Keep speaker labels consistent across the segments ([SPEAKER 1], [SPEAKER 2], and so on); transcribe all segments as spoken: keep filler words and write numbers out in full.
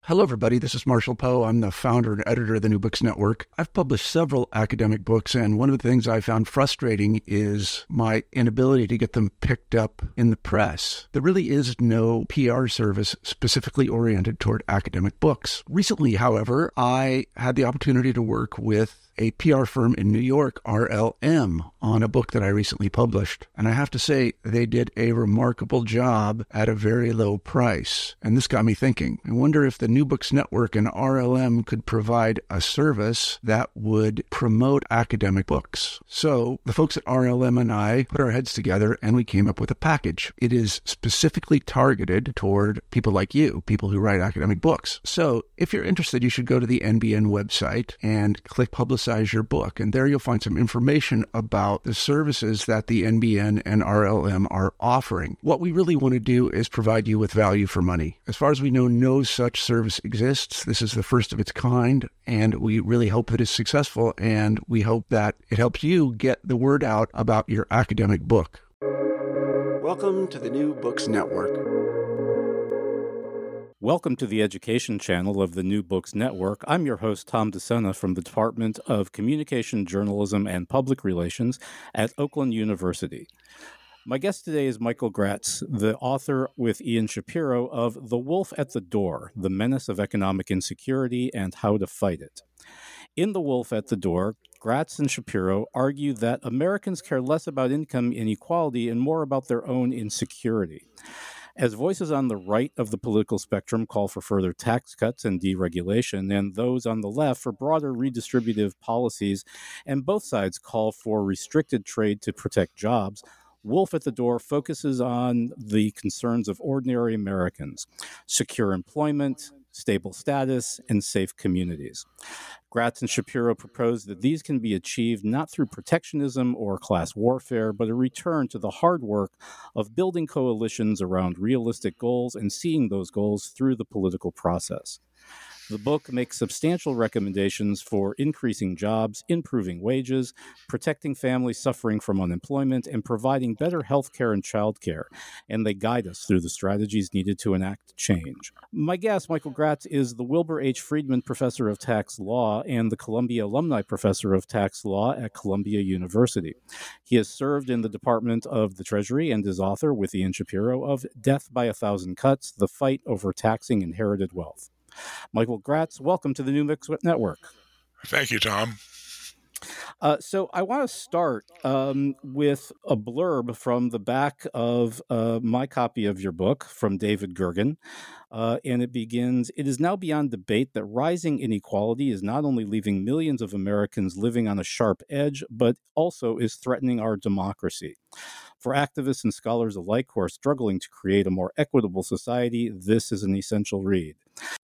[SPEAKER 1] Hello, everybody. This is Marshall Poe. I'm the founder and editor of the New Books Network. I've published several academic books, and one of the things I found frustrating is my inability to get them picked up in the press. There really is no P R service specifically oriented toward academic books. Recently, however, I had the opportunity to work with a P R firm in New York, R L M, on a book that I recently published. And I have to say, they did a remarkable job at a very low price. And this got me thinking. I wonder if the New Books Network and R L M could provide a service that would promote academic books. So the folks at R L M and I put our heads together and we came up with a package. It is specifically targeted toward people like you, people who write academic books. So if you're interested, you should go to the N B N website and click Publicize your book. And there you'll find some information about the services that the N B N and R L M are offering. What we really want to do is provide you with value for money. As far as we know, no such service exists. This is the first of its kind, and we really hope that it's successful, and we hope that it helps you get the word out about your academic book. Welcome to the New Books Network.
[SPEAKER 2] Welcome to the education channel of the New Books Network. I'm your host, Tom DeSena, from the Department of Communication, Journalism, and Public Relations at Oakland University. My guest today is Michael Gratz, the author with Ian Shapiro of The Wolf at the Door, The Menace of Economic Insecurity and How to Fight It. In The Wolf at the Door, Gratz and Shapiro argue that Americans care less about income inequality and more about their own insecurity. As voices on the right of the political spectrum call for further tax cuts and deregulation, and those on the left for broader redistributive policies, and both sides call for restricted trade to protect jobs, Wolf at the Door focuses on the concerns of ordinary Americans: secure employment, stable status, and safe communities. Gratz and Shapiro propose that these can be achieved not through protectionism or class warfare, but a return to the hard work of building coalitions around realistic goals and seeing those goals through the political process. The book makes substantial recommendations for increasing jobs, improving wages, protecting families suffering from unemployment, and providing better health care and child care, and they guide us through the strategies needed to enact change. My guest, Michael Gratz, is the Wilbur H. Friedman Professor of Tax Law and the Columbia Alumni Professor of Tax Law at Columbia University. He has served in the Department of the Treasury and is author, with Ian Shapiro, of Death by a Thousand Cuts: The Fight Over Taxing Inherited Wealth. Michael Gratz, welcome to the New Books Network.
[SPEAKER 3] Thank you, Tom.
[SPEAKER 2] Uh, so I want to start um, with a blurb from the back of uh, my copy of your book from David Gergen. Uh, and it begins, "It is now beyond debate that rising inequality is not only leaving millions of Americans living on a sharp edge, but also is threatening our democracy. For activists and scholars alike who are struggling to create a more equitable society, this is an essential read."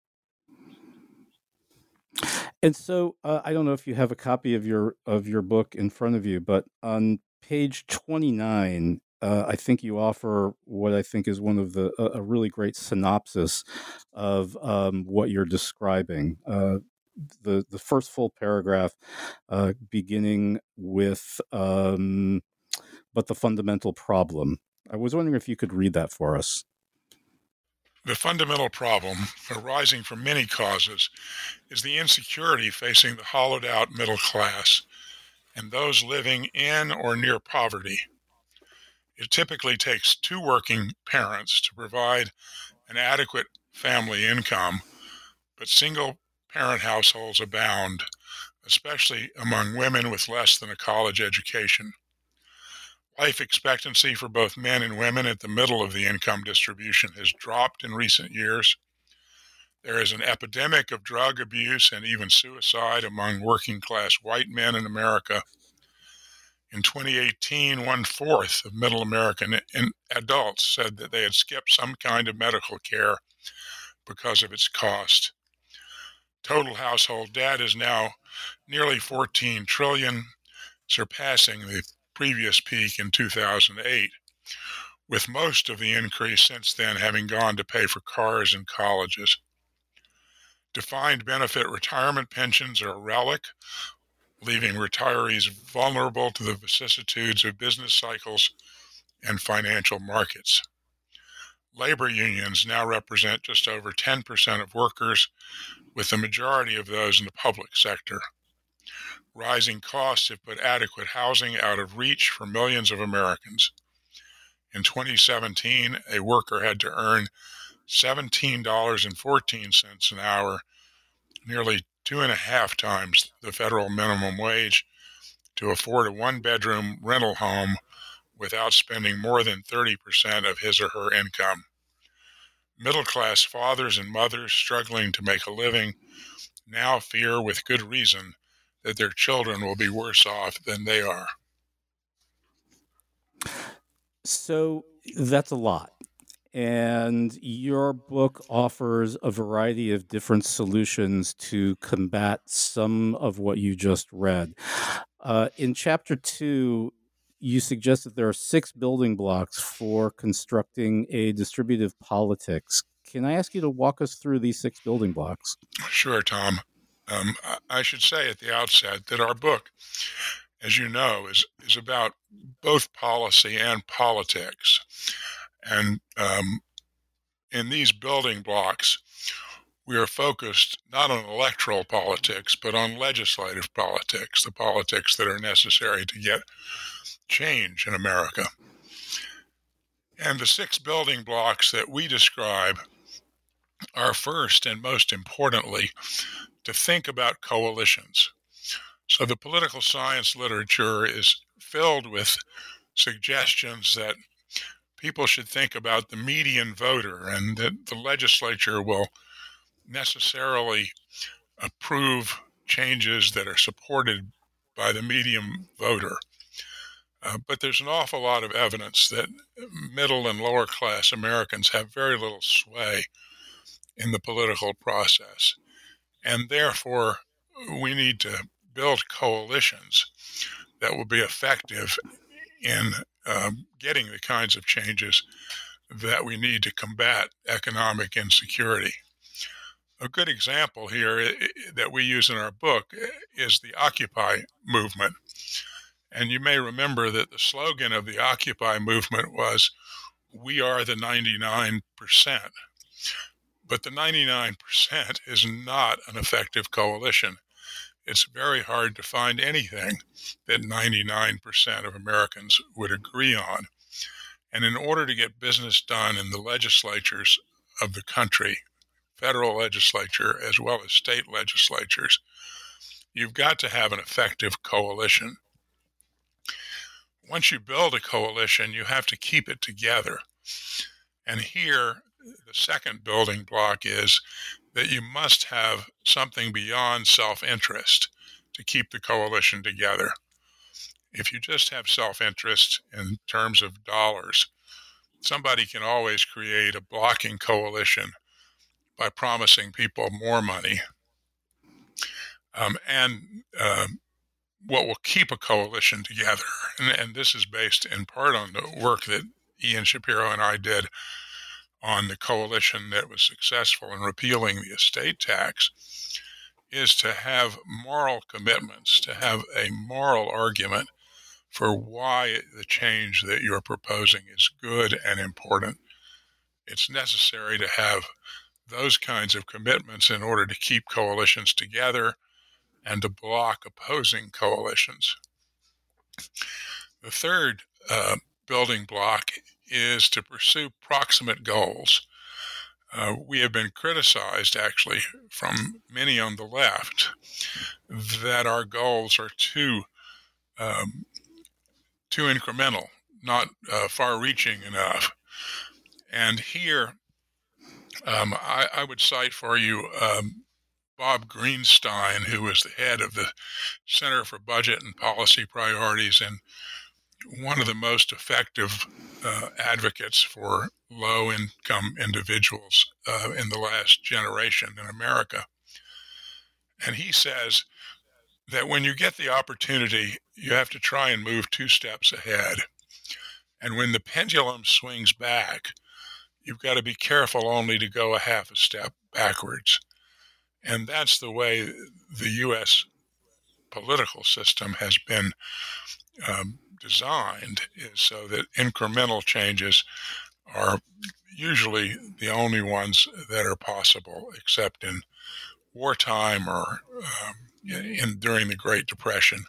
[SPEAKER 2] And so uh, I don't know if you have a copy of your of your book in front of you, but on page twenty-nine, uh, I think you offer what I think is one of the a, a really great synopsis of um, what you're describing. Uh, the the first full paragraph, uh, beginning with um, "but the fundamental problem." I was wondering if you could read that for us.
[SPEAKER 3] The fundamental problem, arising from many causes, is the insecurity facing the hollowed-out middle class and those living in or near poverty. It typically takes two working parents to provide an adequate family income, but single-parent households abound, especially among women with less than a college education. Life expectancy for both men and women at the middle of the income distribution has dropped in recent years. There is an epidemic of drug abuse and even suicide among working-class white men in America. In twenty eighteen, one-fourth of middle American adults said that they had skipped some kind of medical care because of its cost. Total household debt is now nearly fourteen trillion dollars, surpassing the previous peak in two thousand eight, with most of the increase since then having gone to pay for cars and colleges. Defined benefit retirement pensions are a relic, leaving retirees vulnerable to the vicissitudes of business cycles and financial markets. Labor unions now represent just over ten percent of workers, with the majority of those in the public sector. Rising costs have put adequate housing out of reach for millions of Americans. In twenty seventeen, a worker had to earn seventeen dollars and fourteen cents an hour, nearly two and a half times the federal minimum wage, to afford a one-bedroom rental home without spending more than thirty percent of his or her income. Middle-class fathers and mothers struggling to make a living now fear with good reason that their children will be worse off than they are.
[SPEAKER 2] So that's a lot. And your book offers a variety of different solutions to combat some of what you just read. Uh, in chapter two, you suggest that there are six building blocks for constructing a distributive politics. Can I ask you to walk us through these six building blocks?
[SPEAKER 3] Sure, Tom. Um, I should say at the outset that our book, as you know, is, is about both policy and politics. And um, in these building blocks, we are focused not on electoral politics, but on legislative politics, the politics that are necessary to get change in America. And the six building blocks that we describe are first and most importantly to think about coalitions. So the political science literature is filled with suggestions that people should think about the median voter and that the legislature will necessarily approve changes that are supported by the median voter. Uh, but there's an awful lot of evidence that middle and lower class Americans have very little sway in the political process. And therefore, we need to build coalitions that will be effective in um, getting the kinds of changes that we need to combat economic insecurity. A good example here that we use in our book is the Occupy movement. And you may remember that the slogan of the Occupy movement was, "We are the ninety-nine percent." But the ninety-nine percent is not an effective coalition. It's very hard to find anything that ninety-nine percent of Americans would agree on. And in order to get business done in the legislatures of the country, federal legislature as well as state legislatures, you've got to have an effective coalition. Once you build a coalition, you have to keep it together. And here, the second building block is that you must have something beyond self-interest to keep the coalition together. If you just have self-interest in terms of dollars, somebody can always create a blocking coalition by promising people more money. Um, and uh, what will keep a coalition together, and, and this is based in part on the work that Ian Shapiro and I did on the coalition that was successful in repealing the estate tax, is to have moral commitments, to have a moral argument for why the change that you're proposing is good and important. It's necessary to have those kinds of commitments in order to keep coalitions together and to block opposing coalitions. The third uh, building block is to pursue proximate goals. Uh, we have been criticized, actually, from many on the left, that our goals are too um, too incremental, not uh, far-reaching enough. And here, um, I, I would cite for you um, Bob Greenstein, who was the head of the Center for Budget and Policy Priorities and one of the most effective uh, advocates for low-income individuals uh, in the last generation in America. And he says that when you get the opportunity, you have to try and move two steps ahead. And when the pendulum swings back, you've got to be careful only to go a half a step backwards. And that's the way the U S political system has been um, designed, is so that incremental changes are usually the only ones that are possible, except in wartime or um, in, during the Great Depression.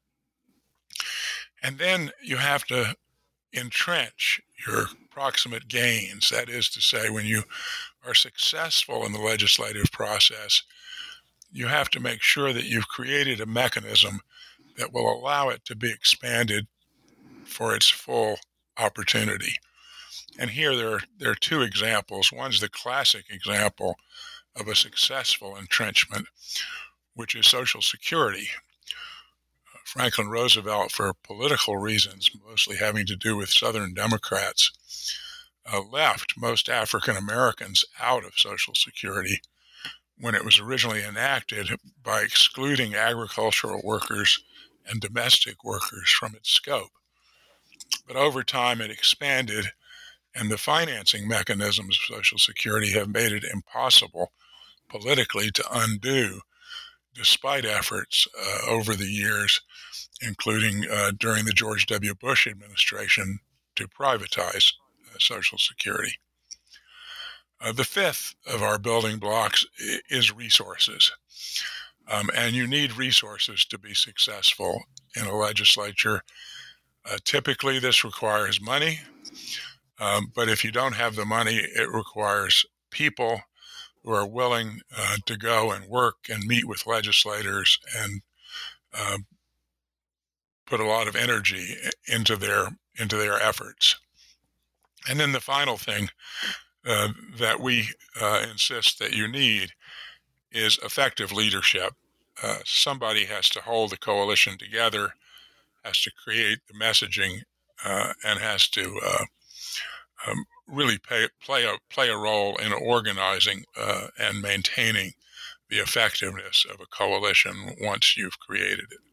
[SPEAKER 3] And then you have to entrench your proximate gains. That is to say, when you are successful in the legislative process, you have to make sure that you've created a mechanism that will allow it to be expanded for its full opportunity. And here there are, there are two examples. One's the classic example of a successful entrenchment, which is Social Security. Franklin Roosevelt, for political reasons, mostly having to do with Southern Democrats, uh, left most African Americans out of Social Security when it was originally enacted by excluding agricultural workers and domestic workers from its scope. But over time it expanded, and the financing mechanisms of Social Security have made it impossible politically to undo, despite efforts uh, over the years, including uh, during the George W. Bush administration, to privatize uh, Social Security. Uh, the fifth of our building blocks is resources. Um, and you need resources to be successful in a legislature. Uh, typically, this requires money. Um, but if you don't have the money, it requires people who are willing uh, to go and work and meet with legislators and uh, put a lot of energy into their into their efforts. And then the final thing uh, that we uh, insist that you need is effective leadership. Uh, somebody has to hold the coalition together, has to create the messaging, uh, and has to uh, um, really pay, play a play a role in organizing uh, and maintaining the effectiveness of a coalition once you've created it.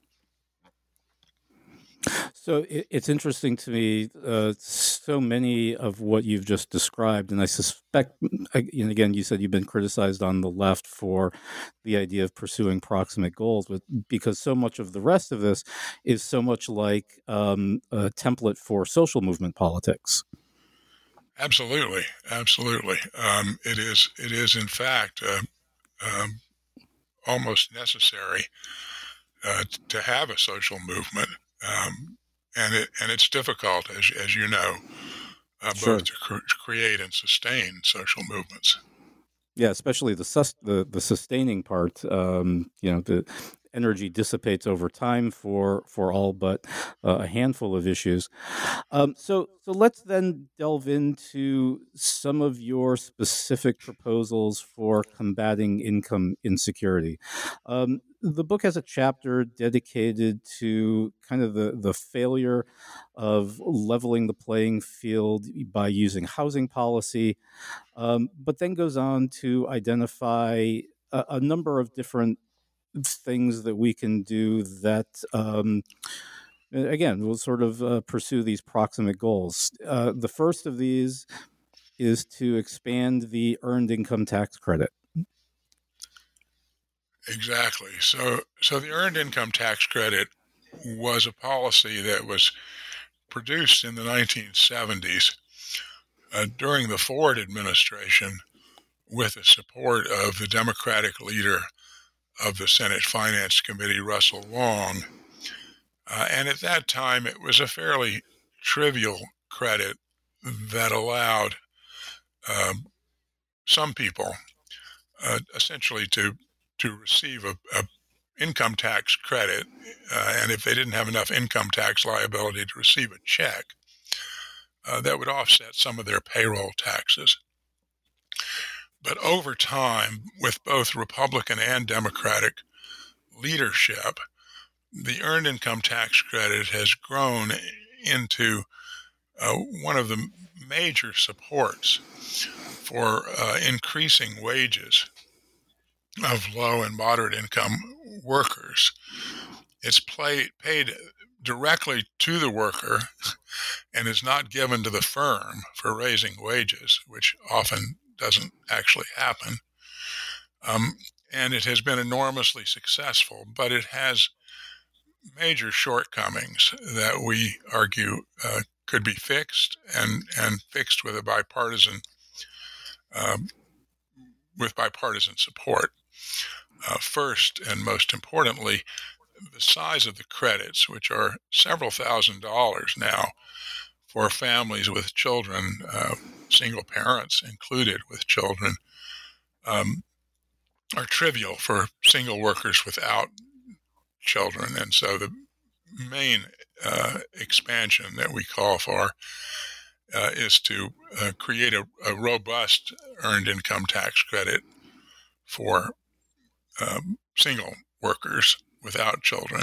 [SPEAKER 2] So it, it's interesting to me, uh, so many of what you've just described, and I suspect, and again, you said you've been criticized on the left for the idea of pursuing proximate goals, but because so much of the rest of this is so much like um, a template for social movement politics.
[SPEAKER 3] Absolutely, absolutely. Um, it is, it is in fact uh, um, almost necessary uh, to have a social movement. Um, and it and it's difficult, as as you know, uh,
[SPEAKER 2] Sure.
[SPEAKER 3] both to cr- create and sustain social movements.
[SPEAKER 2] Yeah, especially the sus- the the sustaining part. Um, you know, the energy dissipates over time for for all but uh, a handful of issues. Um, so so let's then delve into some of your specific proposals for combating income insecurity. Um, the book has a chapter dedicated to kind of the, the failure of leveling the playing field by using housing policy, um, but then goes on to identify a, a number of different things that we can do that, um, again, will sort of uh, pursue these proximate goals. Uh, the first of these is to expand the earned income tax credit.
[SPEAKER 3] Exactly. So, so the earned income tax credit was a policy that was produced in the nineteen seventies uh, during the Ford administration with the support of the Democratic leader of the Senate Finance Committee, Russell Long. Uh, and at that time, it was a fairly trivial credit that allowed um, some people uh, essentially to to receive a, a income tax credit, uh, and if they didn't have enough income tax liability to receive a check, uh, that would offset some of their payroll taxes. But over time, with both Republican and Democratic leadership, the earned income tax credit has grown into uh, one of the major supports for uh, increasing wages of low and moderate income workers. It's play, paid directly to the worker and is not given to the firm for raising wages, which often doesn't actually happen. Um, and it has been enormously successful, but it has major shortcomings that we argue uh, could be fixed and, and fixed with a bipartisan um, with bipartisan support. Uh, first, and most importantly, the size of the credits, which are several thousand dollars now for families with children, uh, single parents included with children, um, are trivial for single workers without children. And so the main uh, expansion that we call for uh, is to uh, create a, a robust earned income tax credit for um, single workers without children.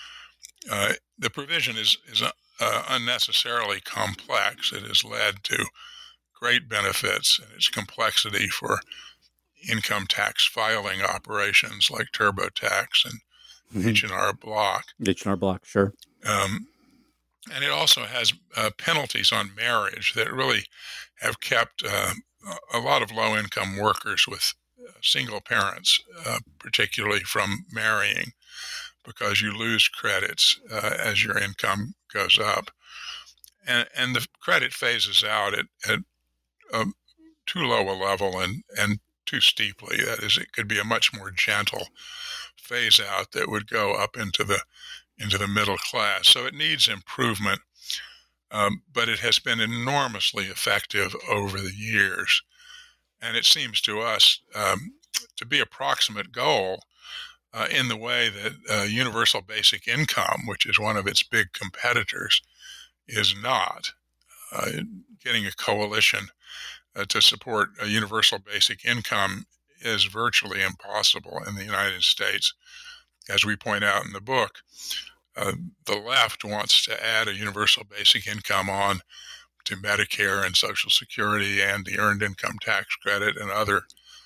[SPEAKER 3] Uh, the provision is, is uh, unnecessarily complex. It has led to great benefits in its complexity for income tax filing operations like TurboTax and mm-hmm. H and R Block.
[SPEAKER 2] H and R Block, sure. Um,
[SPEAKER 3] and it also has uh, penalties on marriage that really have kept uh, a lot of low-income workers with uh, single parents, uh, particularly from marrying, because you lose credits uh, as your income goes up. And, and the credit phases out at, at um, too low a level and, and too steeply. That is, it could be a much more gentle phase out that would go up into the into the middle class. So it needs improvement, um, but it has been enormously effective over the years. And it seems to us um, to be a proximate goal uh, in the way that uh, universal basic income, which is one of its big competitors, is not. Uh, getting a coalition uh, to support a universal basic income is virtually impossible in the United States. As we point out in the book, uh, the left wants to add a universal basic income on to Medicare and Social Security and the Earned Income Tax Credit and other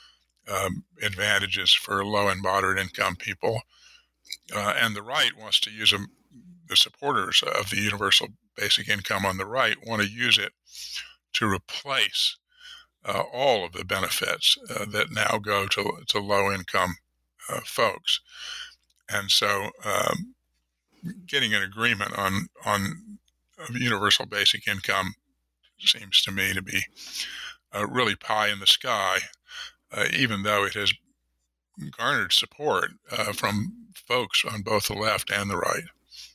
[SPEAKER 3] um, advantages for low and moderate income people. Uh, and the right wants to use them, the supporters of the universal basic income on the right want to use it to replace uh, all of the benefits uh, that now go to, to low-income uh, folks. And so um, getting an agreement on, on universal basic income seems to me to be uh, really pie in the sky, uh, even though it has garnered support uh, from folks on both the left and the right.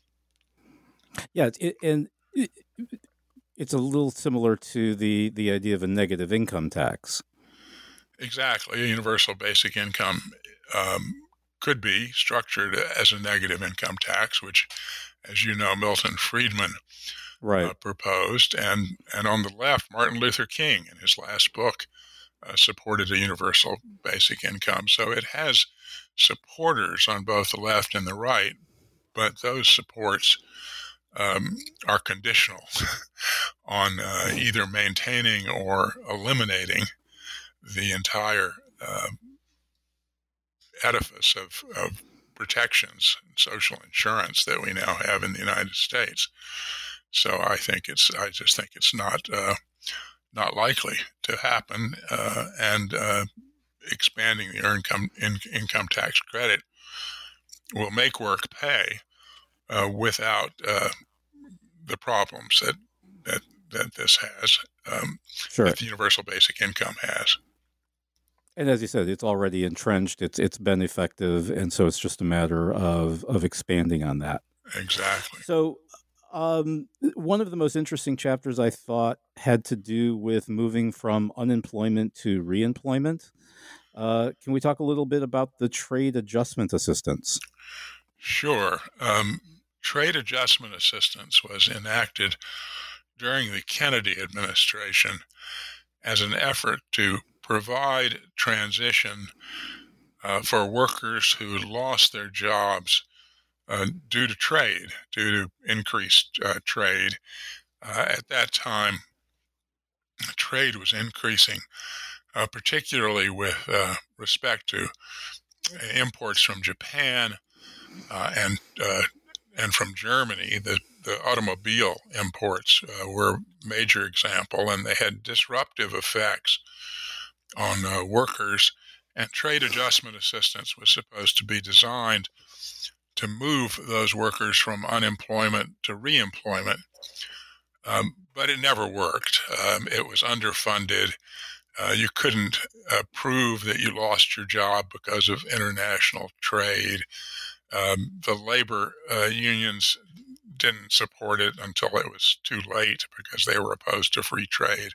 [SPEAKER 2] Yeah, it, and it, it's a little similar to the, the idea of a negative income tax.
[SPEAKER 3] Exactly. A universal basic income um, could be structured as a negative income tax, which, as you know, Milton Friedman
[SPEAKER 2] right.
[SPEAKER 3] uh, proposed. And, and on the left, Martin Luther King, in his last book, uh, supported a universal basic income. So it has supporters on both the left and the right, but those supports Um, are conditional on uh, either maintaining or eliminating the entire uh, edifice of, of protections and social insurance that we now have in the United States. So I think it's, I just think it's not uh, not likely to happen, uh, and uh, expanding the earned income, in, income tax credit will make work pay uh, without uh, the problems that that, that this has, um,
[SPEAKER 2] sure.
[SPEAKER 3] that the universal basic income has.
[SPEAKER 2] And as you said, it's already entrenched. It's it's been effective, and so it's just a matter of of expanding on that.
[SPEAKER 3] Exactly.
[SPEAKER 2] So, um, one of the most interesting chapters I thought had to do with moving from unemployment to reemployment. Uh, can we talk a little bit about the trade adjustment assistance?
[SPEAKER 3] Sure. Um, Trade adjustment assistance was enacted during the Kennedy administration as an effort to provide transition uh, for workers who lost their jobs uh, due to trade, due to increased uh, trade. Uh, at that time, trade was increasing, uh, particularly with uh, respect to imports from Japan uh, and uh, And from Germany. The, the automobile imports uh, were a major example, and they had disruptive effects on uh, workers. And trade adjustment assistance was supposed to be designed to move those workers from unemployment to reemployment. Um, but it never worked. Um, it was underfunded. Uh, you couldn't uh, prove that you lost your job because of international trade. Um, the labor uh, unions didn't support it until it was too late because they were opposed to free trade.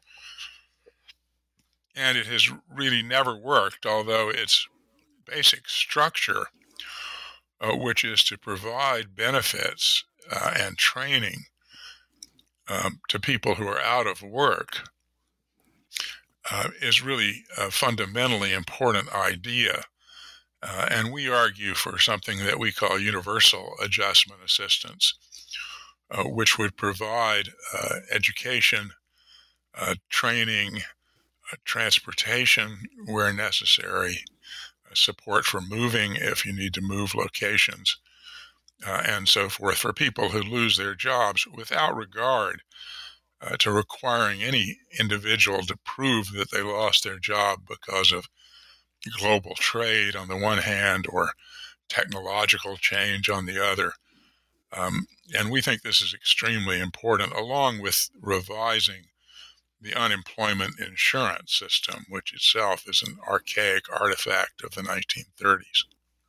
[SPEAKER 3] And it has really never worked, although its basic structure, uh, which is to provide benefits uh, and training um, to people who are out of work, uh, is really a fundamentally important idea. Uh, and we argue for something that we call universal adjustment assistance, uh, which would provide uh, education, uh, training, uh, transportation where necessary, uh, support for moving if you need to move locations, uh, and so forth for people who lose their jobs without regard uh, to requiring any individual to prove that they lost their job because of global trade on the one hand or technological change on the other. Um, and we think this is extremely important, along with revising the unemployment insurance system, which itself is an archaic artifact of the nineteen thirties.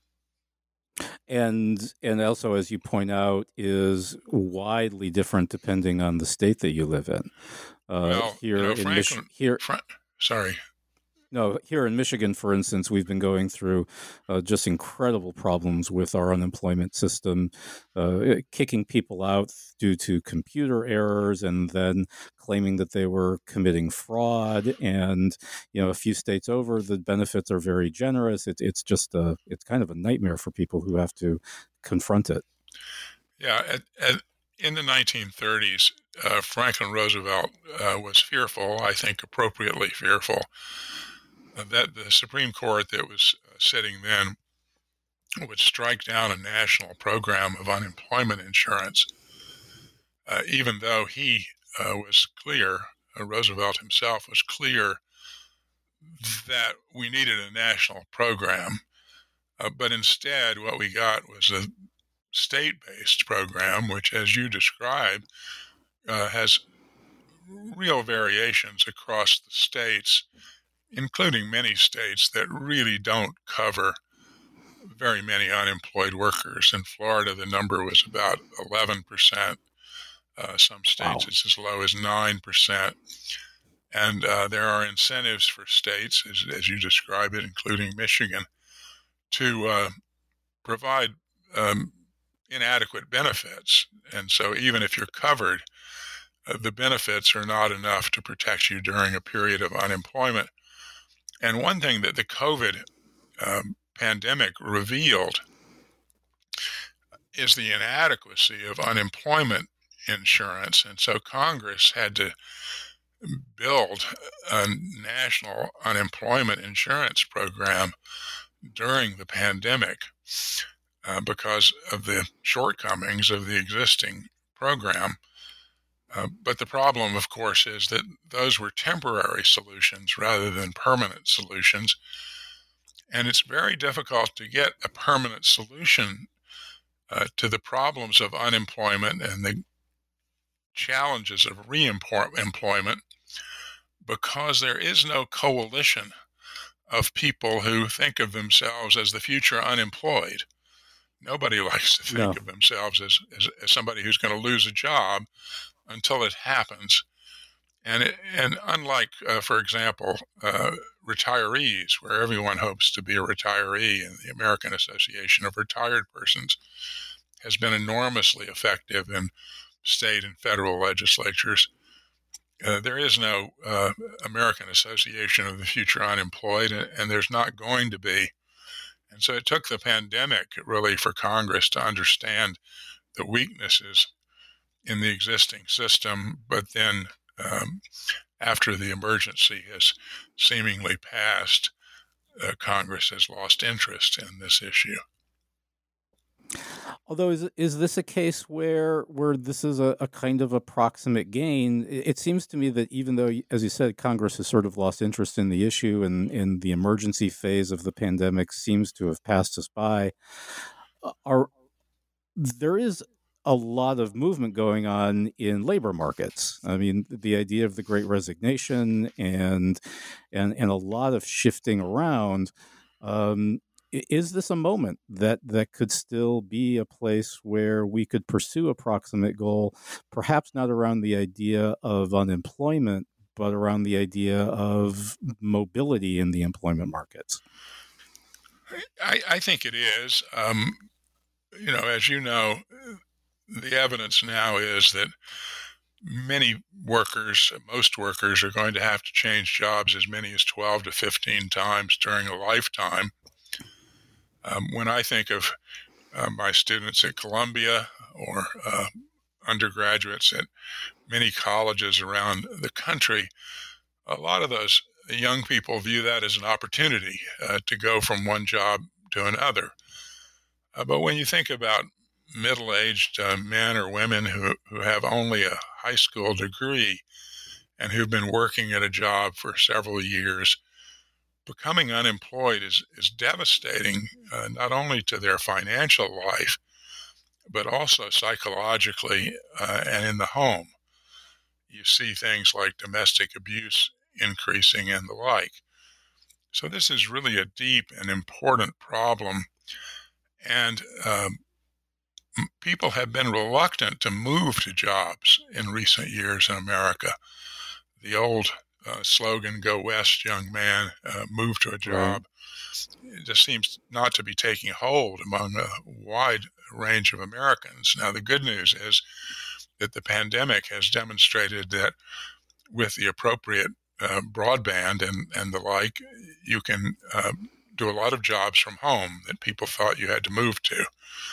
[SPEAKER 2] And and also, as you point out, is widely different depending on the state that you live in. Uh,
[SPEAKER 3] well,
[SPEAKER 2] here
[SPEAKER 3] you know,
[SPEAKER 2] in
[SPEAKER 3] Franklin,
[SPEAKER 2] Mich- here,
[SPEAKER 3] Fra- sorry.
[SPEAKER 2] No, here in Michigan, for instance, we've been going through uh, just incredible problems with our unemployment system, uh, kicking people out due to computer errors and then claiming that they were committing fraud. And, you know, a few states over, the benefits are very generous. It, it's just a, it's kind of a nightmare for people who have to confront it.
[SPEAKER 3] Yeah, at, at, in the nineteen thirties, uh, Franklin Roosevelt uh, was fearful, I think appropriately fearful, that the Supreme Court that was sitting then would strike down a national program of unemployment insurance, uh, even though he uh, was clear, uh, Roosevelt himself was clear that we needed a national program. Uh, but instead, what we got was a state-based program, which, as you described, uh, has real variations across the states, including many states that really don't cover very many unemployed workers. In Florida, the number was about eleven percent. Uh, some states, wow. It's as low as nine percent. And uh, there are incentives for states, as, as you describe it, including Michigan, to uh, provide um, inadequate benefits. And so even if you're covered, uh, the benefits are not enough to protect you during a period of unemployment. And one thing that the COVID um, pandemic revealed is the inadequacy of unemployment insurance. And so Congress had to build a national unemployment insurance program during the pandemic uh, because of the shortcomings of the existing program. Uh, but the problem, of course, is that those were temporary solutions rather than permanent solutions. And it's very difficult to get a permanent solution uh, to the problems of unemployment and the challenges of re-employment because there is no coalition of people who think of themselves as the future unemployed. Nobody likes to think no. of themselves as, as, as somebody who's going to lose a job until it happens. And it, and unlike, uh, for example, uh, retirees, where everyone hopes to be a retiree, and the American Association of Retired Persons has been enormously effective in state and federal legislatures, uh, there is no uh, American Association of the Future Unemployed, and, and there's not going to be. And so it took the pandemic, really, for Congress to understand the weaknesses in the existing system, but then um, after the emergency has seemingly passed, uh, Congress has lost interest in this issue.
[SPEAKER 2] Although, is is this a case where where this is a, a kind of approximate gain? It, it seems to me that even though, as you said, Congress has sort of lost interest in the issue and, and the emergency phase of the pandemic seems to have passed us by, are there is a lot of movement going on in labor markets. I mean, the idea of the Great Resignation and and and a lot of shifting around. Um, is this a moment that that could still be a place where we could pursue a proximate goal, perhaps not around the idea of unemployment, but around the idea of mobility in the employment markets?
[SPEAKER 3] I, I think it is. Um, you know, as you know, the evidence now is that many workers, most workers, are going to have to change jobs as many as twelve to fifteen times during a lifetime. Um, when I think of uh, my students at Columbia or uh, undergraduates at many colleges around the country, a lot of those young people view that as an opportunity uh, to go from one job to another. Uh, but when you think about middle-aged uh, men or women who, who have only a high school degree and who've been working at a job for several years, becoming unemployed is, is devastating, uh, not only to their financial life, but also psychologically uh, and in the home. You see things like domestic abuse increasing and the like. So this is really a deep and important problem. And um, people have been reluctant to move to jobs in recent years in America. The old uh, slogan, "Go West, young man, uh, move to a job," right, it just seems not to be taking hold among a wide range of Americans. Now, the good news is that the pandemic has demonstrated that with the appropriate uh, broadband and, and the like, you can uh, do a lot of jobs from home that people thought you had to move to.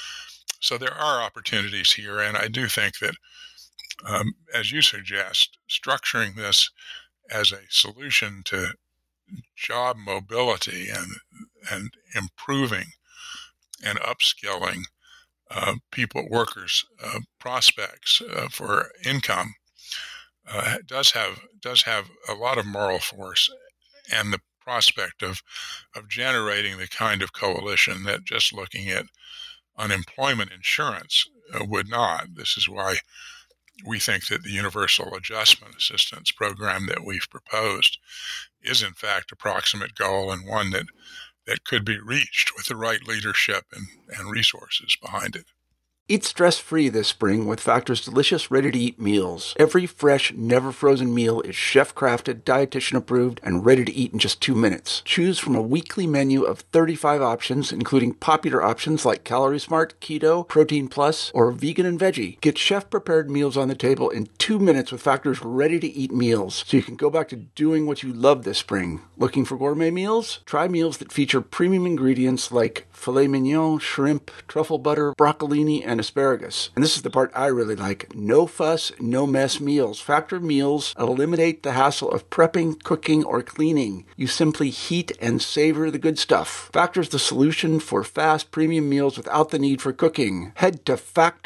[SPEAKER 3] So there are opportunities here, and I do think that, um, as you suggest, structuring this as a solution to job mobility and and improving and upskilling uh, people, workers, uh, prospects uh, for income uh, does have does have a lot of moral force, and the prospect of of generating the kind of coalition that just looking at unemployment insurance uh, would not. This is why we think that the Universal Adjustment Assistance Program that we've proposed is in fact a proximate goal, and one that, that could be reached with the right leadership and, and resources behind it.
[SPEAKER 1] Eat stress-free this spring with Factor's delicious, ready-to-eat meals. Every fresh, never-frozen meal is chef-crafted, dietitian-approved, and ready to eat in just two minutes. Choose from a weekly menu of thirty-five options, including popular options like Calorie Smart, Keto, Protein Plus, or Vegan and Veggie. Get chef-prepared meals on the table in two minutes with Factor's ready-to-eat meals, so you can go back to doing what you love this spring. Looking for gourmet meals? Try meals that feature premium ingredients like filet mignon, shrimp, truffle butter, broccolini, and asparagus. And this is the part I really like. No fuss, no mess meals. Factor meals eliminate the hassle of prepping, cooking, or cleaning. You simply heat and savor the good stuff. Factor's the solution for fast premium meals without the need for cooking. Head to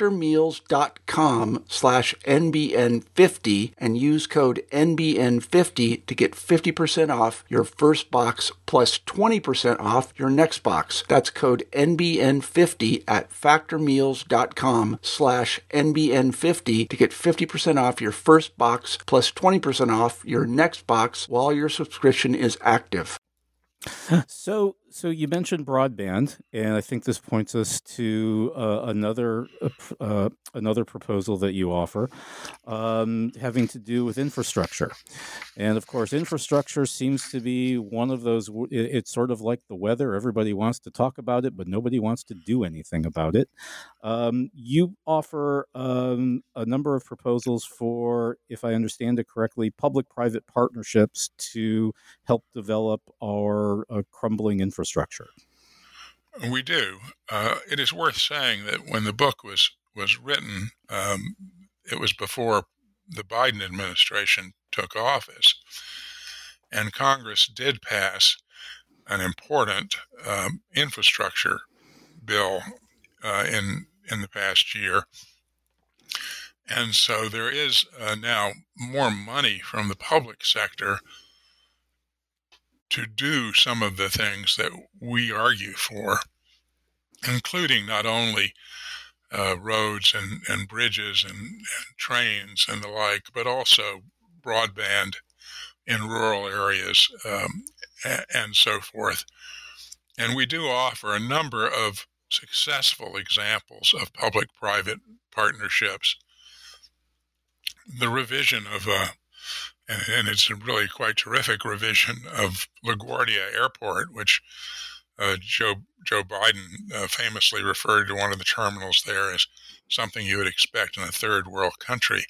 [SPEAKER 1] factormeals.com slash NBN50 and use code N B N fifty to get fifty percent off your first box plus twenty percent off your next box. That's code N B N fifty at factormeals.com slash NBN50 to get fifty percent off your first box plus twenty percent off your next box while your subscription is active.
[SPEAKER 2] So, so you mentioned broadband, and I think this points us to uh, another uh, another proposal that you offer, um, having to do with infrastructure. And of course, infrastructure seems to be one of those. It's sort of like the weather; everybody wants to talk about it, but nobody wants to do anything about it. Um, you offer um, a number of proposals for, if I understand it correctly, public-private partnerships to help develop our uh, crumbling infrastructure. Structure.
[SPEAKER 3] We do. Uh, it is worth saying that when the book was was written, um, it was before the Biden administration took office, and Congress did pass an important um, infrastructure bill uh, in in the past year, and so there is uh, now more money from the public sector to do some of the things that we argue for, including not only uh, roads and, and bridges and, and trains and the like, but also broadband in rural areas um, and, and so forth. And we do offer a number of successful examples of public-private partnerships. The revision of, uh, and, and it's a really quite terrific revision of LaGuardia Airport, which uh, Joe Joe Biden uh, famously referred to one of the terminals there as something you would expect in a third world country.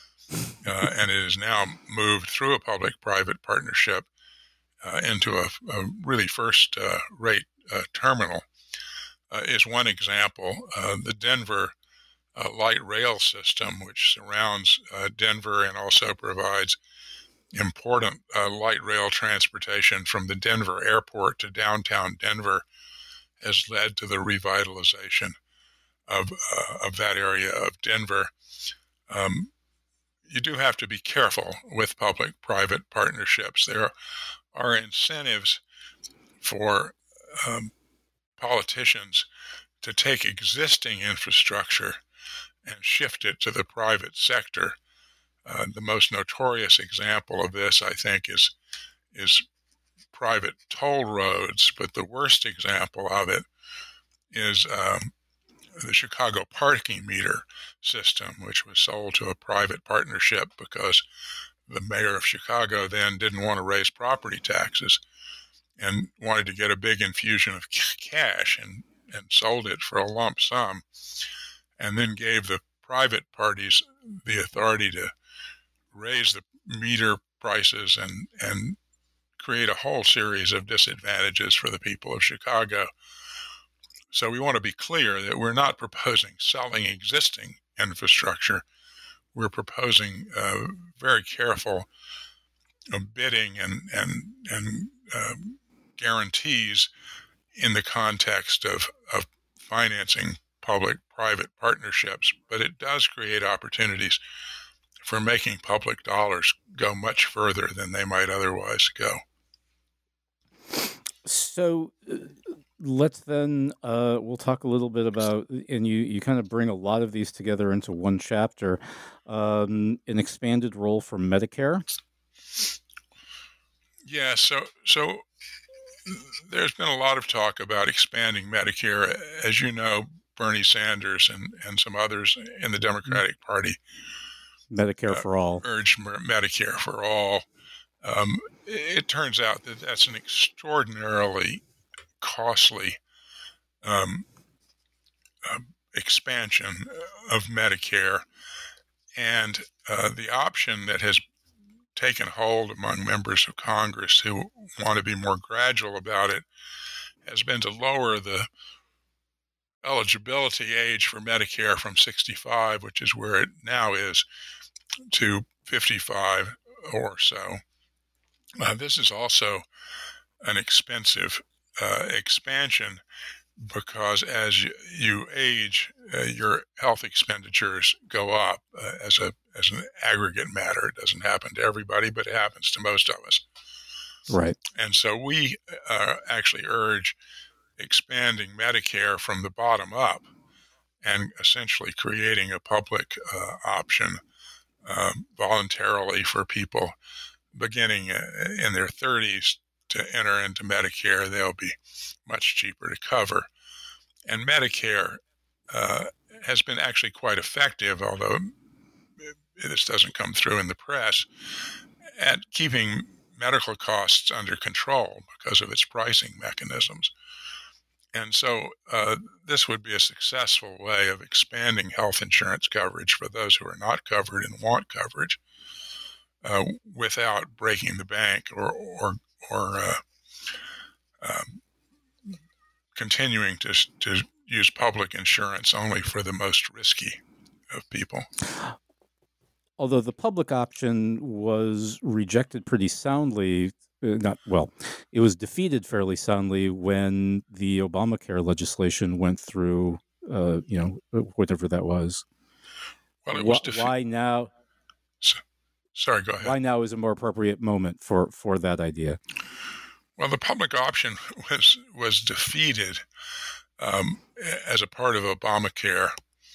[SPEAKER 3] Uh, and it is now moved through a public-private partnership uh, into a, a really first-rate uh, uh, terminal. Uh, is one example. Uh, the Denver uh, light rail system, which surrounds uh, Denver and also provides important uh, light rail transportation from the Denver airport to downtown Denver, has led to the revitalization of uh, of that area of Denver. Um, you do have to be careful with public-private partnerships. There are incentives for um, politicians to take existing infrastructure and shift it to the private sector. Uh, the most notorious example of this, I think, is is private toll roads, but the worst example of it is um, the Chicago parking meter system, which was sold to a private partnership because the mayor of Chicago then didn't want to raise property taxes and wanted to get a big infusion of cash and, and sold it for a lump sum, and then gave the private parties the authority to raise the meter prices and, and create a whole series of disadvantages for the people of Chicago. So we want to be clear that we're not proposing selling existing infrastructure. We're proposing uh, very careful uh, bidding and, and, and uh, guarantees in the context of, of financing public-private partnerships, but it does create opportunities for making public dollars go much further than they might otherwise go.
[SPEAKER 2] So uh, let's then, uh, we'll talk a little bit about, and you, you kind of bring a lot of these together into one chapter, um, an expanded role for Medicare.
[SPEAKER 3] Yeah, so so there's been a lot of talk about expanding Medicare. As you know, Bernie Sanders and, and some others in the Democratic Party
[SPEAKER 2] Medicare
[SPEAKER 3] uh,
[SPEAKER 2] for all.
[SPEAKER 3] urged Medicare for all. Um, it turns out that that's an extraordinarily costly um, uh, expansion of Medicare. And uh, the option that has taken hold among members of Congress who want to be more gradual about it has been to lower the eligibility age for Medicare from sixty-five, which is where it now is, to fifty-five or so. Uh, this is also an expensive uh, expansion because as you, you age, uh, your health expenditures go up uh, as a as an aggregate matter. It doesn't happen to everybody, but it happens to most of us.
[SPEAKER 2] Right.
[SPEAKER 3] And so we uh, actually urge expanding Medicare from the bottom up and essentially creating a public uh, option uh, voluntarily for people beginning in their thirties to enter into Medicare. They'll be much cheaper to cover. And Medicare uh, has been actually quite effective, although this doesn't come through in the press, at keeping medical costs under control because of its pricing mechanisms. And so uh, this would be a successful way of expanding health insurance coverage for those who are not covered and want coverage uh, without breaking the bank or or, or uh, um, continuing to, to use public insurance only for the most risky of people.
[SPEAKER 2] Although the public option was rejected pretty soundly, uh, not well, it was defeated fairly soundly when the Obamacare legislation went through, uh, you know, whatever that was.
[SPEAKER 3] Well, it was
[SPEAKER 2] Wh-
[SPEAKER 3] defe-
[SPEAKER 2] why now?
[SPEAKER 3] So, sorry, go ahead.
[SPEAKER 2] Why now is a more appropriate moment for, for that idea?
[SPEAKER 3] Well, the public option was was defeated um, as a part of Obamacare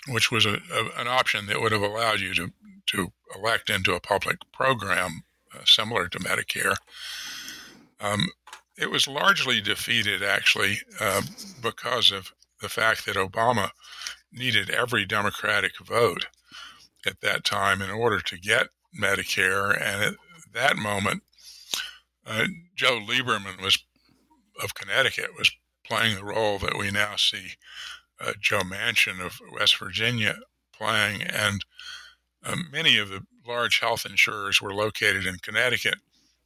[SPEAKER 3] which was a, a, an option that would have allowed you to, to elect into a public program uh, similar to Medicare. Um, it was largely defeated, actually, uh, because of the fact that Obama needed every Democratic vote at that time in order to get Medicare. And at that moment, uh, Joe Lieberman was of Connecticut was playing the role that we now see uh, Joe Manchin of West Virginia playing. And uh, many of the large health insurers were located in Connecticut.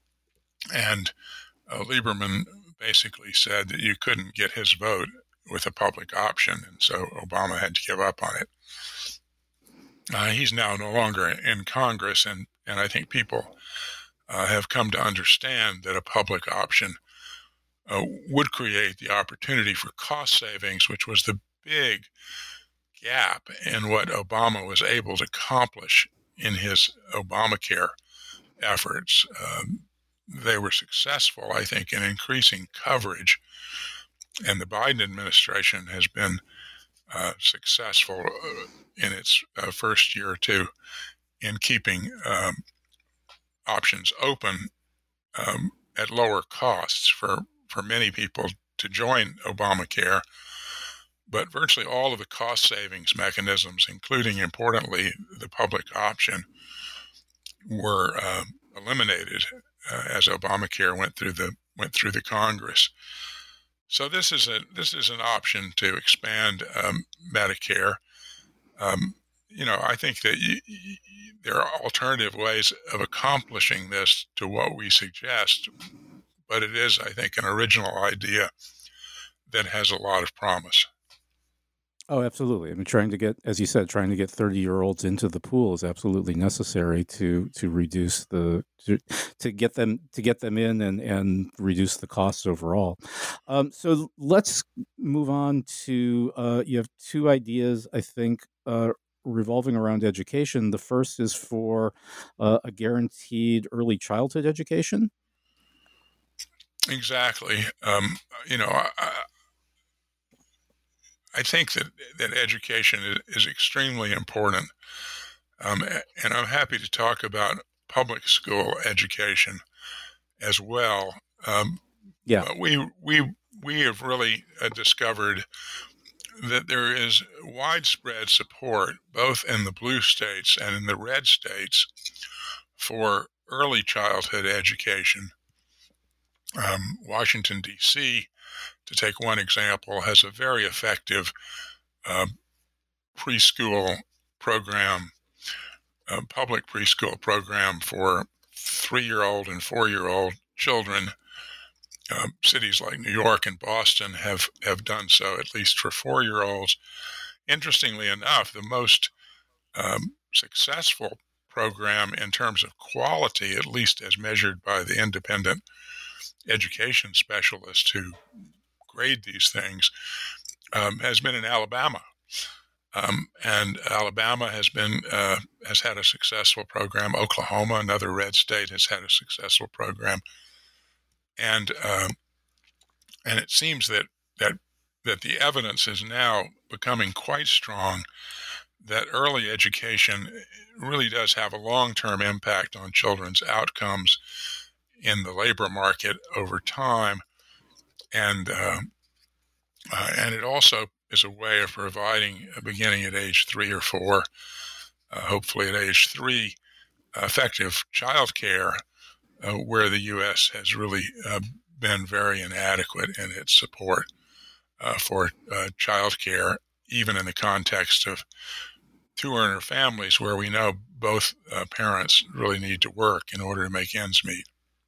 [SPEAKER 3] And uh, Lieberman basically said that you couldn't get his vote with a public option, and so Obama had to give up on it. Uh, he's now no longer in Congress, and, and I think people uh, have come to understand that a public option uh, would create the opportunity for cost savings, which was the big gap in what Obama was able to accomplish in his Obamacare efforts. Um, they were successful, I think, in increasing coverage, and the Biden administration has been uh, successful uh, in its uh, first year or two in keeping um, options open um, at lower costs for, for many people to join Obamacare. But virtually all of the cost savings mechanisms, including, importantly, the public option, were uh, eliminated uh, as Obamacare went through the went through the Congress. So this is a this is an option to expand um, Medicare. Um, you know, I think that y- y- there are alternative ways of accomplishing this to what we suggest, but it is, I think, an original idea that has a lot of promise.
[SPEAKER 2] Oh, absolutely. I mean, trying to get, as you said, trying to get thirty-year-olds into the pool is absolutely necessary to to reduce the to, to get them to get them in and, and reduce the costs overall. Um, so let's move on to uh, you have two ideas, I think, uh, revolving around education. The first is for uh, a guaranteed early childhood education.
[SPEAKER 3] Exactly. Um, you know, I, I think that, that education is, is extremely important, um, and I'm happy to talk about public school education as well. Um,
[SPEAKER 2] yeah,
[SPEAKER 3] but we we we have really uh, discovered that there is widespread support, both in the blue states and in the red states, for early childhood education. Um, Washington, D C, to take one example, has a very effective uh, preschool program, uh, public preschool program for three-year-old and four-year-old children. Uh, cities like New York and Boston have, have done so, at least for four-year-olds. Interestingly enough, the most um, successful program in terms of quality, at least as measured by the independent education specialists who grade these things, um, has been in Alabama. Um, and Alabama has been uh, has had a successful program. Oklahoma, another red state, has had a successful program. And uh, and it seems that that that the evidence is now becoming quite strong that early education really does have a long-term impact on children's outcomes in the labor market over time, and uh, uh, and it also is a way of providing, uh, beginning at age three or four, uh, hopefully at age three, uh, effective child care, uh, where the U S has really uh, been very inadequate in its support uh, for uh, child care, even in the context of two-earner families where we know both uh, parents really need to work in order to make ends meet.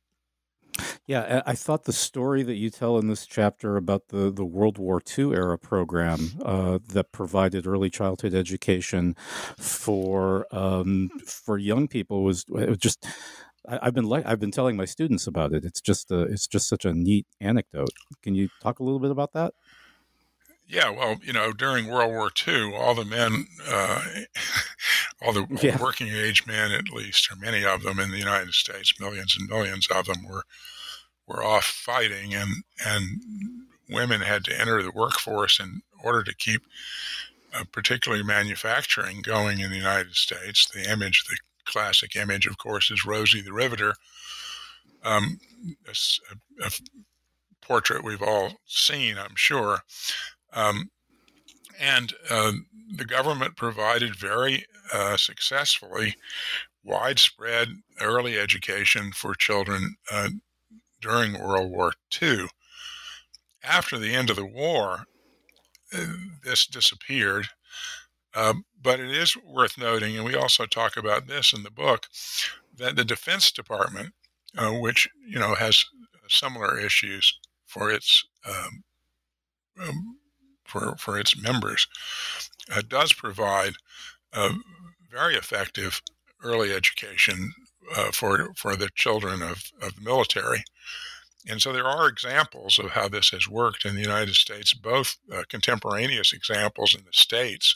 [SPEAKER 2] Yeah, I thought the story that you tell in this chapter about the, the World War Two era program uh, that provided early childhood education for um, for young people was, it was just. I, I've been like I've been telling my students about it. It's just a, it's just such a neat anecdote. Can you talk a little bit about that?
[SPEAKER 3] Yeah, well, you know, during World War Two, all the men, uh, all the
[SPEAKER 2] Yeah.
[SPEAKER 3] working age men, at least, or many of them in the United States, millions and millions of them were were off fighting, and and women had to enter the workforce in order to keep uh, particularly manufacturing, going in the United States. The image, the classic image, of course, is Rosie the Riveter, um, a, a, a portrait we've all seen, I'm sure. Um, and uh, the government provided very uh, successfully widespread early education for children uh, during World War Two. After the end of the war, uh, this disappeared. Uh, but it is worth noting, and we also talk about this in the book, that the Defense Department, uh, which you know has similar issues for its um, um, for for its members, uh, does provide a very effective early education uh, for for the children of, of the military. And so there are examples of how this has worked in the United States, both uh, contemporaneous examples in the states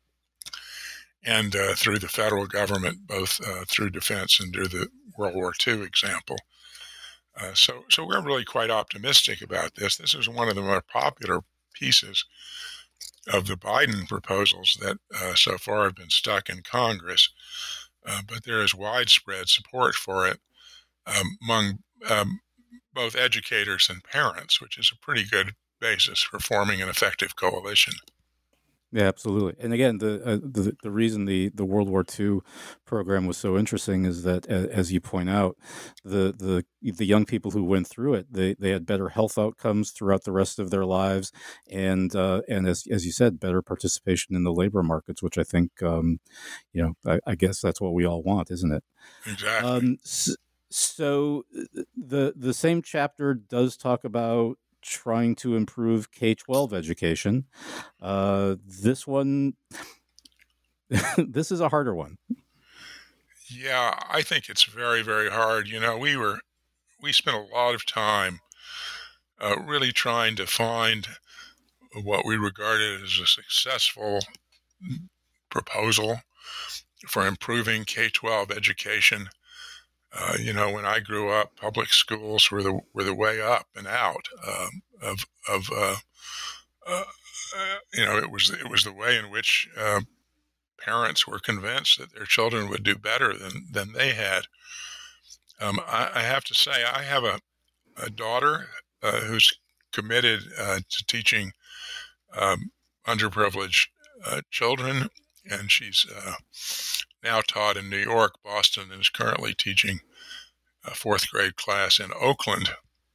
[SPEAKER 3] and uh, through the federal government, both uh, through defense and through the World War Two example. Uh, so, so we're really quite optimistic about this. This is one of the more popular pieces of the Biden proposals that uh, so far have been stuck in Congress, uh, but there is widespread support for it um, among um, both educators and parents, which is a pretty good basis for forming an effective coalition.
[SPEAKER 2] Yeah, absolutely. And again, the uh, the the reason the, the World War Two program was so interesting is that, uh, as you point out, the the the young people who went through it, they, they had better health outcomes throughout the rest of their lives, and uh, and as as you said, better participation in the labor markets, which I think, um, you know, I, I guess that's what we all want, isn't it?
[SPEAKER 3] Exactly.
[SPEAKER 2] Um, so, so the the same chapter does talk about trying to improve K twelve education. Uh, this one, this is a harder one.
[SPEAKER 3] Yeah, I think it's very, very hard. You know, we were, we spent a lot of time uh, really trying to find what we regarded as a successful proposal for improving K twelve education. Uh, you know, when I grew up, public schools were the were the way up and out um, of of uh, uh, uh, you know it was it was the way in which uh, parents were convinced that their children would do better than than they had. Um, I, I have to say, I have a, a daughter uh, who's committed uh, to teaching um, underprivileged uh, children, and she's uh, now taught in New York, Boston, and is currently teaching a fourth grade class in Oakland.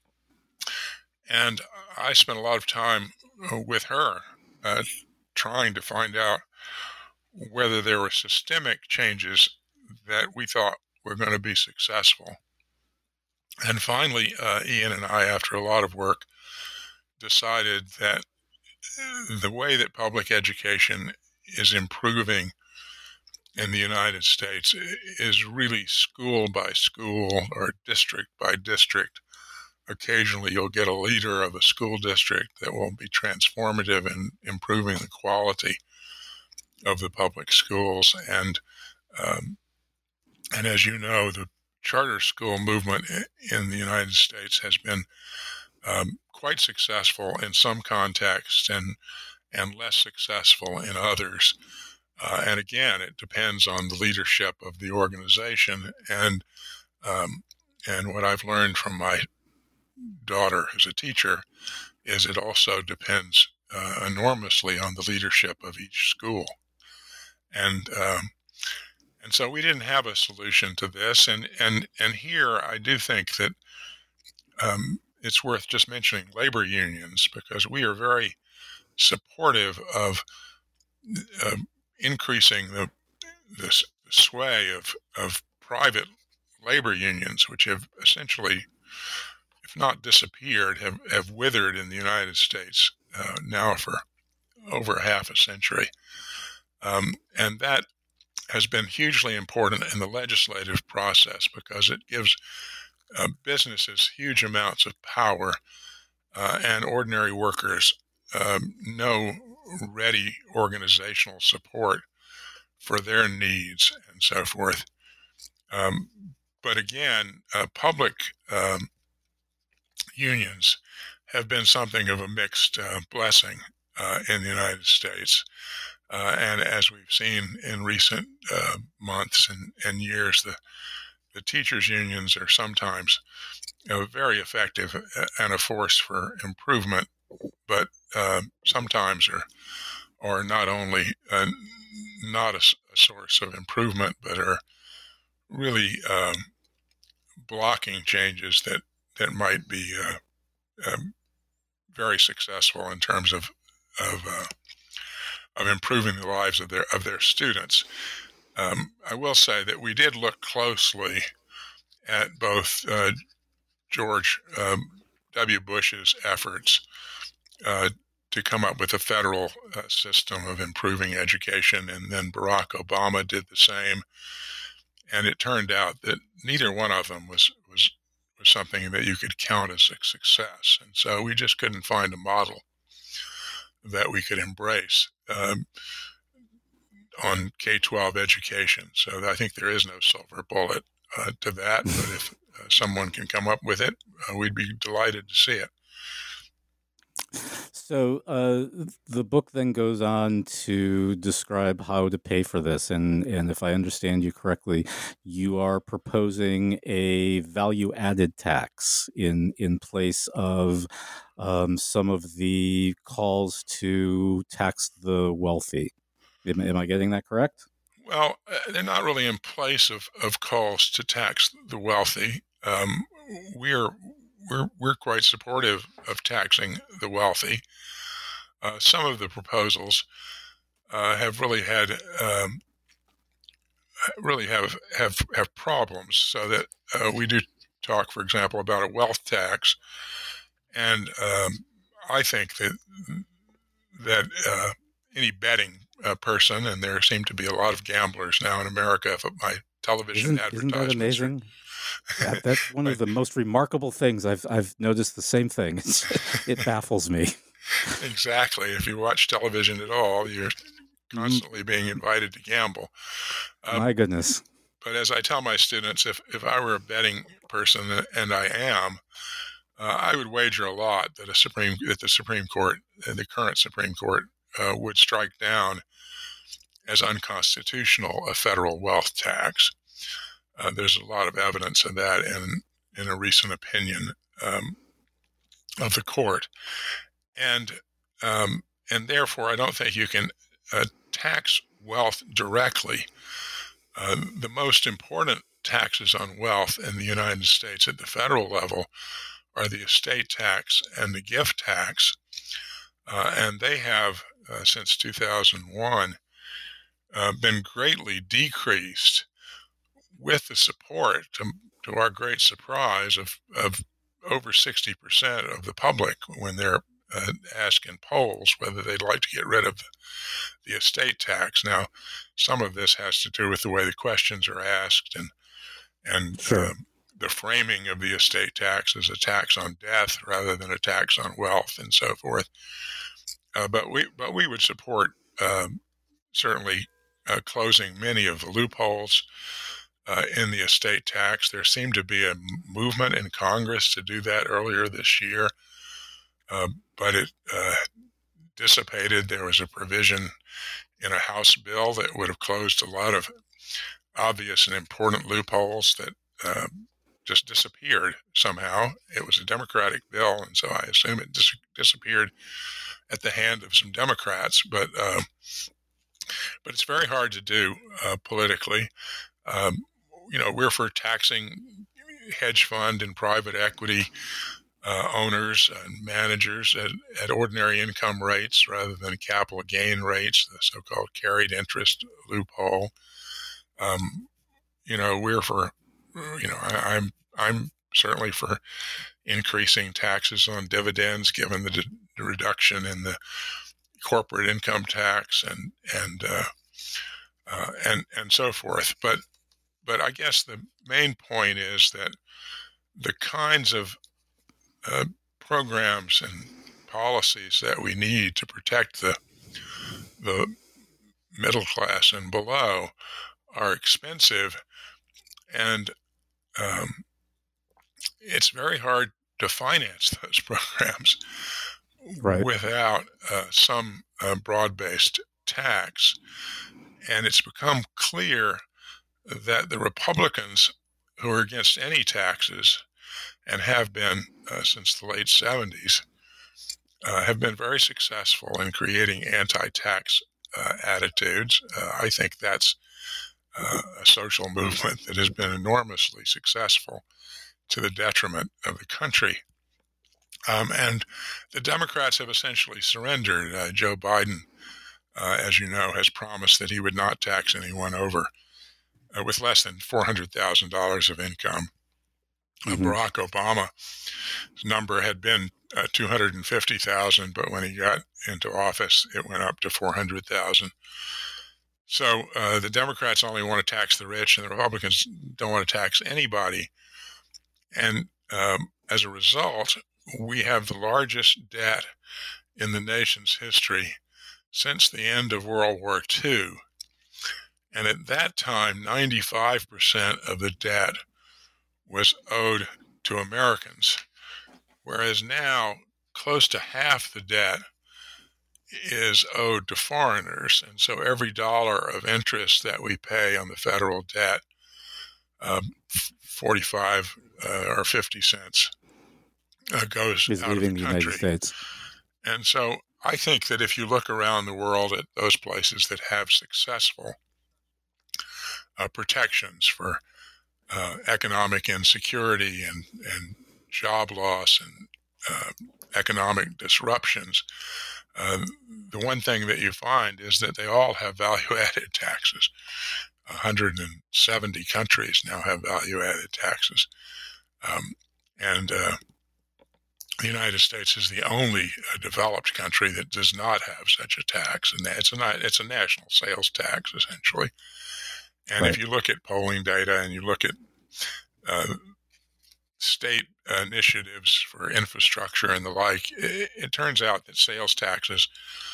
[SPEAKER 3] And I spent a lot of time with her uh, trying to find out whether there were systemic changes that we thought were going to be successful. And finally, uh, Ian and I, after a lot of work, decided that the way that public education is improving in the United States is really school by school or district by district. Occasionally, you'll get a leader of a school district that will be transformative in improving the quality of the public schools. And um, and as you know, the charter school movement in the United States has been um, quite successful in some contexts and and less successful in others. Uh, and again, it depends on the leadership of the organization. And um, and what I've learned from my daughter who's a teacher is it also depends uh, enormously on the leadership of each school. And um, and so we didn't have a solution to this. And and and here I do think that um, it's worth just mentioning labor unions, because we are very supportive of uh, increasing the the sway of of private labor unions, which have essentially, if not disappeared, have, have withered in the United States uh, now for over half a century. Um, and that has been hugely important in the legislative process because it gives uh, businesses huge amounts of power uh, and ordinary workers um, no ready organizational support for their needs and so forth. Um, but again, uh, public um, unions have been something of a mixed uh, blessing uh, in the United States. Uh, and as we've seen in recent uh, months and, and years, the, the teachers' unions are sometimes you know, very effective and a force for improvement, but uh, sometimes are, are not only uh, not a, a source of improvement, but are really um, blocking changes that, that might be uh, um, very successful in terms of of, uh, of improving the lives of their of their students. Um, I will say that we did look closely at both uh, George um, W. Bush's efforts uh, to come up with a federal uh, system of improving education, and then Barack Obama did the same. And it turned out that neither one of them was was was something that you could count as a success. And so we just couldn't find a model that we could embrace um, on K twelve education. So I think there is no silver bullet uh, to that. But if uh, someone can come up with it, uh, we'd be delighted to see it.
[SPEAKER 2] So uh, the book then goes on to describe how to pay for this. And, and if I understand you correctly, you are proposing a value-added tax in, in place of um, some of the calls to tax the wealthy. Am, am I getting that correct?
[SPEAKER 3] Well, uh, they're not really in place of, of calls to tax the wealthy. Um, we're we're we're quite supportive of taxing the wealthy. Uh, some of the proposals uh, have really had um, really have have have problems. So that uh, we do talk, for example, about a wealth tax, and um, I think that that uh, any betting uh, person, and there seem to be a lot of gamblers now in America. If my television
[SPEAKER 2] isn't,
[SPEAKER 3] advertisements,
[SPEAKER 2] isn't that amazing? That, that's one of the most remarkable things. I've I've noticed the same thing. It's, it baffles me.
[SPEAKER 3] Exactly. If you watch television at all, you're constantly being invited to gamble.
[SPEAKER 2] Uh, My goodness.
[SPEAKER 3] But as I tell my students, if, if I were a betting person, and I am, uh, I would wager a lot that a Supreme that the Supreme Court, the current Supreme Court, uh, would strike down as unconstitutional a federal wealth tax. Uh, there's a lot of evidence of that in in a recent opinion um, of the court, and um, and therefore I don't think you can uh, tax wealth directly. Uh, the most important taxes on wealth in the United States at the federal level are the estate tax and the gift tax, uh, and they have uh, since two thousand one uh, been greatly decreased, with the support, to, to our great surprise, of, of over sixty percent of the public when they're uh, asked in polls whether they'd like to get rid of the, the estate tax. Now, some of this has to do with the way the questions are asked, and and
[SPEAKER 2] sure.
[SPEAKER 3] uh, the framing of the estate tax as a tax on death rather than a tax on wealth, and so forth. Uh, but we but we would support um, certainly uh, closing many of the loopholes Uh, in the estate tax. There seemed to be a movement in Congress to do that earlier this year, uh, but it uh, dissipated. There was a provision in a House bill that would have closed a lot of obvious and important loopholes that uh, just disappeared somehow. It was a Democratic bill, and so I assume it dis- disappeared at the hand of some Democrats, but uh, but it's very hard to do uh, politically. Um, You know, we're for taxing hedge fund and private equity uh, owners and managers at, at ordinary income rates rather than capital gain rates, the so-called carried interest loophole. Um, you know, we're for, you know, I, I'm I'm certainly for increasing taxes on dividends, given the, de- the reduction in the corporate income tax and and uh, uh, and and so forth. But But I guess the main point is that the kinds of uh, programs and policies that we need to protect the the middle class and below are expensive, and um, it's very hard to finance those programs
[SPEAKER 2] right.
[SPEAKER 3] without uh, some uh, broad-based tax. And it's become clear that the Republicans, who are against any taxes and have been uh, since the late seventies, uh, have been very successful in creating anti-tax uh, attitudes. Uh, I think that's uh, a social movement that has been enormously successful to the detriment of the country. Um, and the Democrats have essentially surrendered. Uh, Joe Biden, uh, as you know, has promised that he would not tax anyone over uh, with less than four hundred thousand dollars of income. Uh,
[SPEAKER 2] Mm-hmm.
[SPEAKER 3] Barack Obama's number had been uh, two hundred fifty thousand, but when he got into office, it went up to four hundred thousand. So uh, the Democrats only want to tax the rich, and the Republicans don't want to tax anybody. And um, as a result, we have the largest debt in the nation's history since the end of World War Two. And at that time, ninety-five percent of the debt was owed to Americans, whereas now close to half the debt is owed to foreigners. And so every dollar of interest that we pay on the federal debt, um, forty-five uh, or fifty cents uh, goes
[SPEAKER 2] Is
[SPEAKER 3] out of the
[SPEAKER 2] leaving the
[SPEAKER 3] country.
[SPEAKER 2] United States.
[SPEAKER 3] And so I think that if you look around the world at those places that have successful uh, protections for uh, economic insecurity and, and job loss and uh, economic disruptions, uh, the one thing that you find is that they all have value-added taxes. one hundred seventy countries now have value-added taxes. Um, and uh, the United States is the only uh, developed country that does not have such a tax. And it's a, it's a national sales tax, essentially. And
[SPEAKER 2] Right.
[SPEAKER 3] if you look at polling data and you look at uh, state initiatives for infrastructure and the like, it, it turns out that sales taxes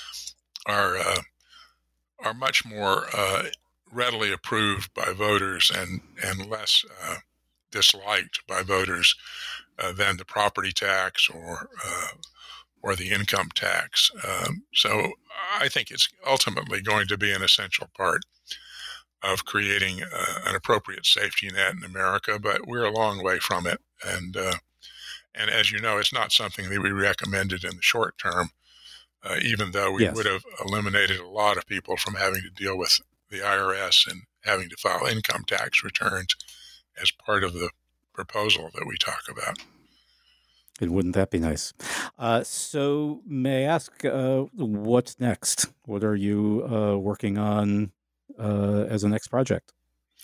[SPEAKER 3] are uh, are much more uh, readily approved by voters and and less uh, disliked by voters uh, than the property tax or uh, or the income tax. Um, so I think it's ultimately going to be an essential part of creating uh, an appropriate safety net in America, but we're a long way from it. And uh, and as you know, it's not something that we recommended in the short term, uh, even though we
[SPEAKER 2] Yes.
[SPEAKER 3] would have eliminated a lot of people from having to deal with the I R S and having to file income tax returns as part of the proposal that we talk about.
[SPEAKER 2] And wouldn't that be nice? Uh, so may I ask, uh, what's next? What are you uh, working on uh, as a next project?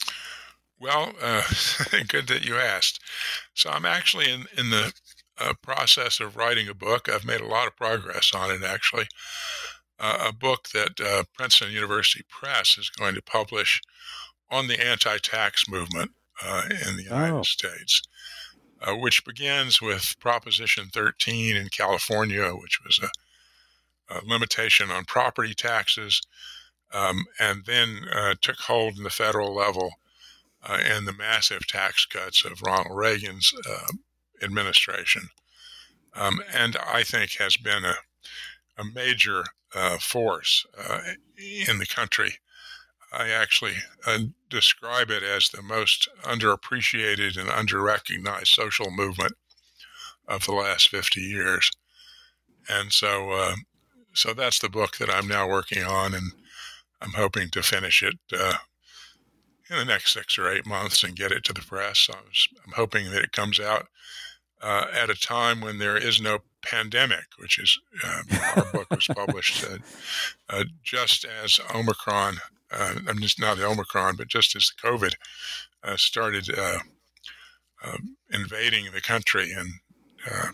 [SPEAKER 3] Well, uh, good that you asked. So I'm actually in, in the uh, process of writing a book. I've made a lot of progress on it, actually. Uh, a book that uh, Princeton University Press is going to publish on the anti-tax movement uh, in the United
[SPEAKER 2] Oh.
[SPEAKER 3] States, uh, which begins with Proposition thirteen in California, which was a, a limitation on property taxes, um, and then uh, took hold in the federal level uh, and the massive tax cuts of Ronald Reagan's uh, administration, um, and I think has been a, a major uh, force uh, in the country. I actually uh, describe it as the most underappreciated and underrecognized social movement of the last fifty years. And so uh, so that's the book that I'm now working on, and I'm hoping to finish it uh, in the next six or eight months and get it to the press. I was, I'm hoping that it comes out uh, at a time when there is no pandemic, which is, uh, our book was published uh, uh, just as Omicron, uh, I'm just not Omicron, but just as COVID uh, started uh, uh, invading the country. And uh,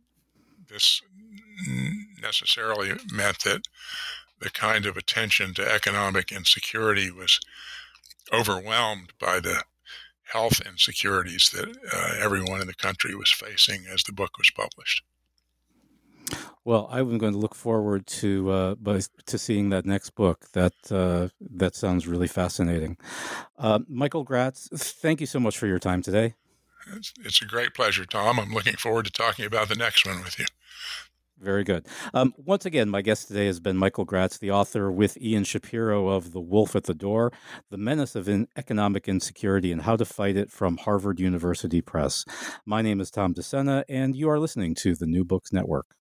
[SPEAKER 3] this necessarily meant that the kind of attention to economic insecurity was overwhelmed by the health insecurities that uh, everyone in the country was facing as the book was published.
[SPEAKER 2] Well, I'm going to look forward to uh, by, to seeing that next book. That uh, that sounds really fascinating. Uh, Michael Gratz, thank you so much for your time today.
[SPEAKER 3] It's, it's a great pleasure, Tom. I'm looking forward to talking about the next one with you.
[SPEAKER 2] Very good. Um, once again, my guest today has been Michael Gratz, the author with Ian Shapiro of The Wolf at the Door, The Menace of in- Economic Insecurity and How to Fight It from Harvard University Press. My name is Tom DeSena, and you are listening to the New Books Network.